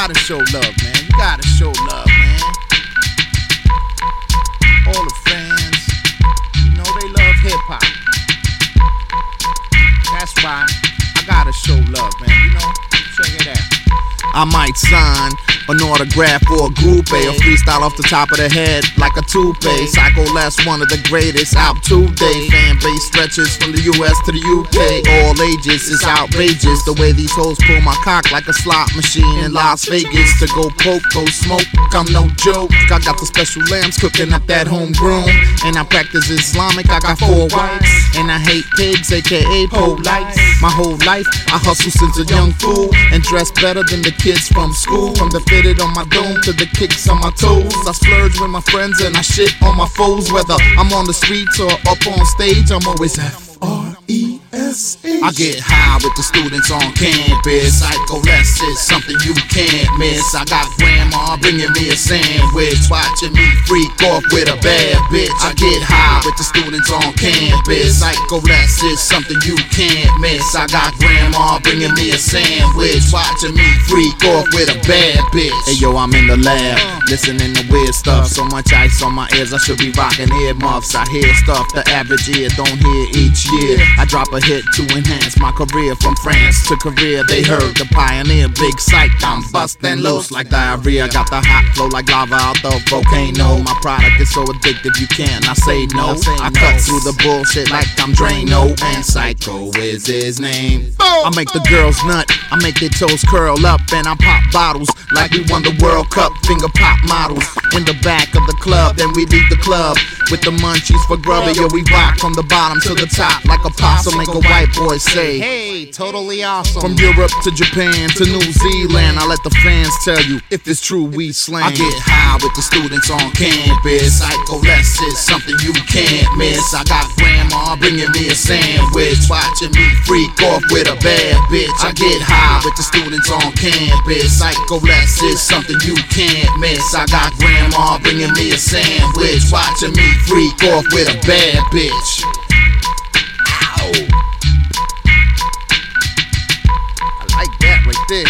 gotta show love, man. You gotta show love, man. All the fans, you know they love hip-hop. That's why I gotta show love, man, you know? Check it out. I might sign an autograph for a group A, or freestyle off the top of the head like a toupee. Psycho Les, one of the greatest out today. Fan base stretches from the US to the UK. All ages, it's outrageous the way these hoes pull my cock like a slot machine in Las Vegas. To go poke, go smoke, I'm no joke. I got the special lambs cooking up that homegrown, and I practice Islamic. I got 4 wives, and I hate pigs, aka polites. My whole life, I hustle since a young fool, and dress better than the kids from school. From the fitted on my dome to the kicks on my toes, I splurge with my friends and I shit on my foes. Whether I'm on the streets or up on stage, I'm always F-R-E-S-H. I get high with the students on campus. Psycho Les is something you can't miss. I got grandma bringing me a sandwich, watching me freak off with a bad bitch. I get high with the students on campus. Psycho Les is something you can't miss. I got grandma bringing me a sandwich, watching me freak off with a bad bitch. Hey yo, I'm in the lab, listening to weird stuff. So much ice on my ears, I should be rocking earmuffs. I hear stuff the average ear don't hear each year. I drop a hit to enhance my career. From France to Korea, they heard the pioneer. Big psych, I'm bustin' loose like diarrhea. Got the hot flow like lava out the volcano. My product is so addictive you can't, I say no. I cut through the bullshit like I'm Drano, and Psycho is his name. I make the girls nut, I make their toes curl up, and I pop bottles like we won the World Cup. Finger pop models in the back of the club, then we leave the club with the munchies for grubber. Yo, we rock from the bottom to the top like a possum. Make a white boy say, hey, totally awesome. From Europe to Japan to New Zealand, I let the fans tell you if it's true we slang. I get high with the students on campus. Psycho Les is something you can't miss. I got grandma bringing me a sandwich, watching me freak off with a bad bitch. I get high with the students on campus. Psycho Les is something you can't miss. I got grandma bringing me a sandwich, watching me freak off with a bad bitch. Ow. I like that right there.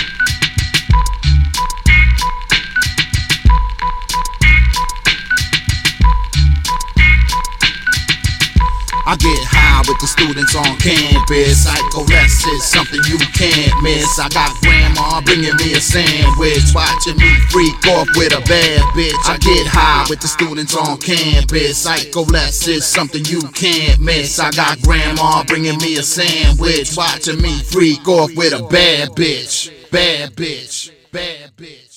I get high with the students on campus. Psycho Les is something you can't miss. I got grandma bringing me a sandwich, watching me freak off with a bad bitch. I get high with the students on campus. Psycho Les is something you can't miss. I got grandma bringing me a sandwich, watching me freak off with a bad bitch. Bad bitch. Bad bitch.